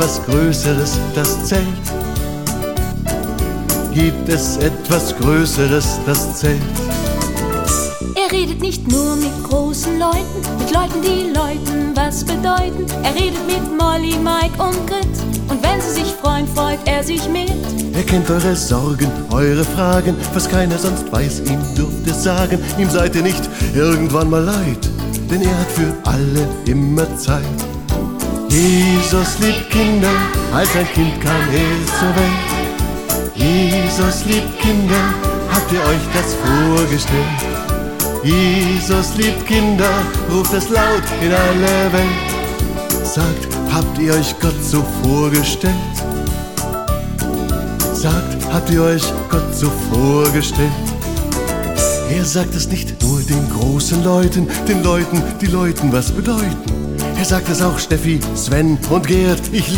etwas Größeres, das zählt? Gibt es etwas Größeres, das zählt? Er redet nicht nur mit großen Leuten, mit Leuten, die Leuten was bedeuten. Er redet mit Molly, Mike und Grit, und wenn sie sich freuen, freut er sich mit. Er kennt eure Sorgen, eure Fragen, was keiner sonst weiß, ihm dürft ihr sagen. Ihm seid ihr nicht irgendwann mal leid, denn er hat für alle immer Zeit. Jesus liebt Kinder, als ein Kind kam er zur Welt. Jesus liebt Kinder, habt ihr euch das vorgestellt? Jesus liebt Kinder, ruft es laut in alle Welt. Sagt, habt ihr euch Gott so vorgestellt? Sagt, habt ihr euch Gott so vorgestellt? Er sagt es nicht nur den großen Leuten, den Leuten, die Leuten was bedeuten. Er sagt es auch Steffi, Sven und Gerd. Ich